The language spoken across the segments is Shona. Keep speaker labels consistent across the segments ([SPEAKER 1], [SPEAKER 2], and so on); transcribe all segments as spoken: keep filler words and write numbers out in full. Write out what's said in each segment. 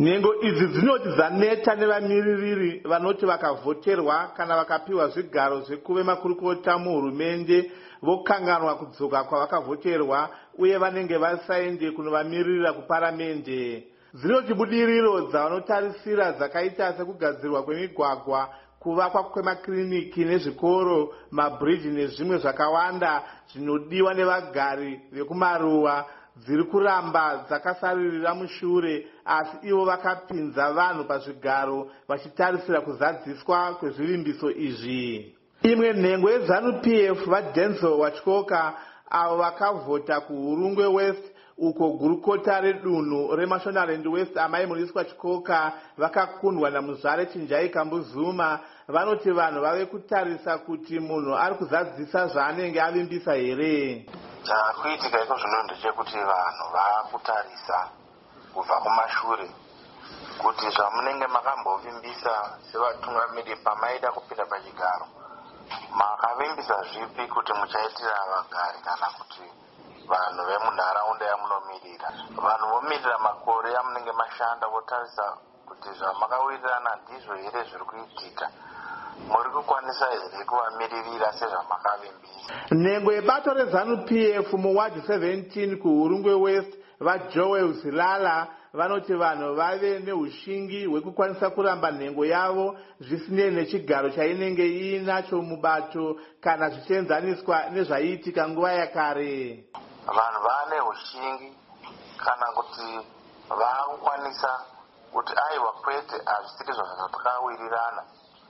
[SPEAKER 1] Nhengo idzi dzinoti dzaneta nevamiririri vanoti vakavhoterwa kana vakapiwa zvigaro zvekuve makurukota muhurumende vokanganwa kudzoka kwavakavhoterwa uye vanenge vasaende kunovamiririra kuparamende. Dzinoti budiriro dzavanotarisira dzakaita sekugadzirwa kwemigwagwa, kuvakwa kwemakiriniki nezvikoro, mabridge nezvimwe zvakawanda zvinodiwa nevagari vekumaruwa dziri kuramba dzakasaririra mushure, asi ivo vakapinza vanhu pazvigaro vachitarisira kuzadziswa kwezvivimbiso izvi. Imwe nhengo yeZANU-P F vaDenzel Wachikoka avo vakavhota kuHurungwe West uko gurukota redunhu reMashonaland West amaimurisa Chikoka vakakundwa naMuzvare Chinjai Kambuzuma, vanoti vanhu vave kutarisa kuti munhu ari kuzadzisa zvaanenge avimbisa here.
[SPEAKER 2] Chakuitika iko zvino ndechekuti vanhu vakutarisa kubva kumashure kuti zvamunenge makambovimbisa sevatungamiri pamaida kupinda pachigaro makavimbisa zvipi kuti muchaitira vagari kana kuti vanhu vemunharaunda yamunomirira. Vanhu vomirira makore amunenge mashanda votarisa kuti zvamakawirirana ndizvo here zviri kuitika. Muri kukwanisa here kuvamiririra sezvamakavimbisa.
[SPEAKER 1] Nhengo yebato reZANU-P F muwadi seventeen kuHurungwe West vaJoel Zilala vanoti vanhu vave neushingi hwekukwanisa kuramba nhengo yavo zvisinei nechigaro chainenge iinacho mubato kana zvichienzaniswa nezvaiitika nguva yakare.
[SPEAKER 2] Vanhu vane ushingi kana kuti vakukwanisa kuti aiwa kwete hazvisiri zvazvatakawirirana,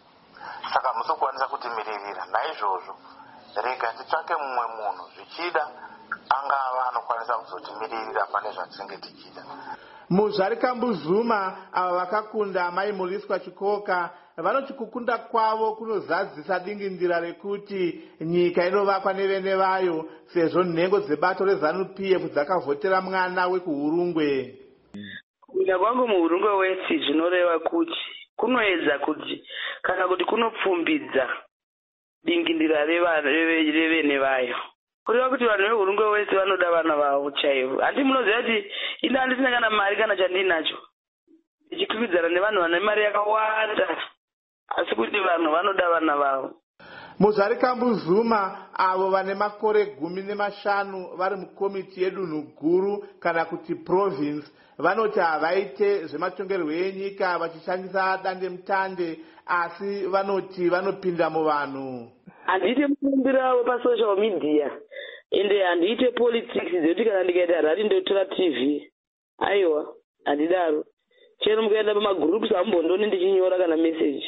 [SPEAKER 2] saka musokwanisa kutimiririra. Naizvozvo rega titsvake mumwe munhu, zvichida angava anokwanisa kuzotimiririra pane zvatinenge tichida.
[SPEAKER 1] Muzvare Kambuzuma ava vakakunda maimuriswa Chikoka vanoti kukunda kwavo kunozadzisa dingindira rekuti nyika inovakwa nevene vayo sezvo nhengo dzebato reZANU-P F dzakavhotera mwana wekuHurungwe.
[SPEAKER 3] Kuinda kwangu muHurungwe West zvinoreva kuti kunoedza kuti kana kuti kunopfumbidza dingindira revene vayo. Kureva kuti vanhu veHurungwe West vanoda vana vavo chaivo. Handi munoziva kuti ina handisina kana mari kana chandinacho ndichikwikwidzana nevanhu vane mari yakawanda, asi kuti vanhu vanoda vana vavo.
[SPEAKER 1] Muzvare Kambuzuma avo vane makore gumi nemashanu vari mukomiti yedunhu guru kana kuti province vanoti havaite zvematongerwo enyika vachishandisa dande mutande, asi vanoti vanopinda muvanhu.
[SPEAKER 3] Handiite mukumbira avo pasocial media ende handiite politics dzekuti kana ndikaita rari ndotora T V. Aiwa, handidaro. Chero mukaenda pamagroups hamumbondoni ndichinyora kana message.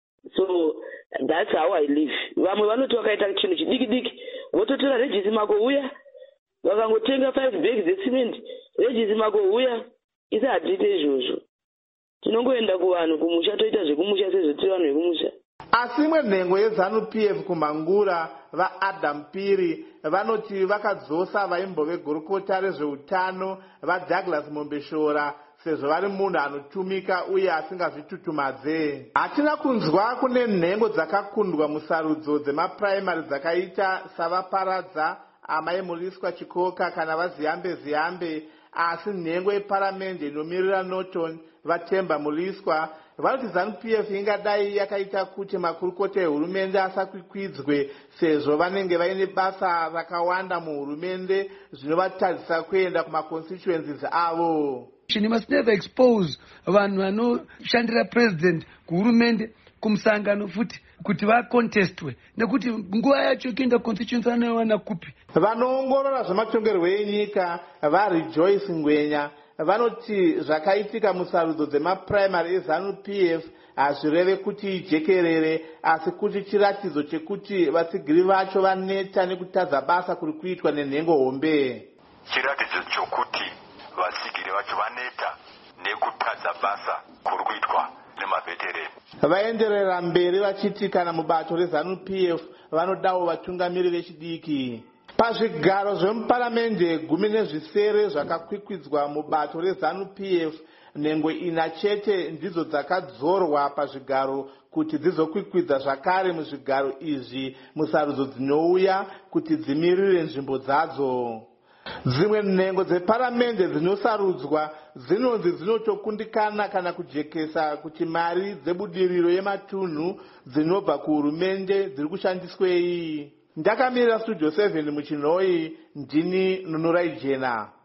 [SPEAKER 3] So that's how I live. Vamwe vanoti vakaita chinhu chidiki diki vototora regisi mako uya, vakangotenga five bags dzecement regisi mako uya. Isa hatiite izvozvo. Tinongoenda kuvanhu kumusha toita zvekumusha sezvo tiri vanhu vekumusha.
[SPEAKER 1] Asi imwe nhengo yeZANU-P F kuMangura vaAdam Piri vanoti vakadzosa vaimbove gurukota rezveutano vaDouglas Mombeshora sezvo vari munhu anotumika uye asingazvitutumadze. Hatina kunzwa kune nhengo dzakakundwa musarudzo dzemapuraimari dzakaita savaparadza amaimuriswa Chikoka kana vaZiyambe Ziyambe, asi nhengo yeparamende inomirira Norton vaTemba Muriswa vanoti ZANU-P F ingadai yakaita kuti makurukota ehurumende asakwikwidzwe sezvo vanenge vaine basa rakawanda muhurumende zvinovatadzisa kuenda kumaconstituencies avo.
[SPEAKER 4] You must never expose vanhu vanoshandira president kuhurumende kumusangano futi kuti vakontestwe nekuti nguva yacho kuenda constituency vanowana kupi.
[SPEAKER 1] Vanoongorora zvematongerwo enyika vaRejoice Ngwenya vanoti zvakaitika musarudzo dzemapuraimari eZANU-P F hazvireve kuti ijekerere, asi kuti chiratidzo chekuti vatsigiri vacho vaneta nekutadza basa kuri kuitwa nenhengo hombe.
[SPEAKER 2] Chiratidzo chokuti vatsigiri vacho vaneta nekutadza basa kuri kuitwa nemavhetereni.
[SPEAKER 1] Vaenderera mberi vachiti kana mubato reZANU-P F vanodawo vatungamiri vechidiki. Pazvigaro zvemuparamende gumi nezvisere zvakakwikwidzwa mubato reZANU-P F, nhengo ina chete ndidzo dzakadzorwa pazvigaro kuti dzizokwikwidza zvakare muzvigaro izvi musarudzo dzinouya kuti dzimirire nzvimbo dzadzo. Dzimwe nhengo dzeparamende dzinosarudzwa dzinonzi dzinotokundikana kana kujekesa kuti mari dzebudiriro yematunhu dzinobva kuhurumende dziri kushandiswei. Ndakamirira Studio seven muchinhoi, ndini Nunurai Jena.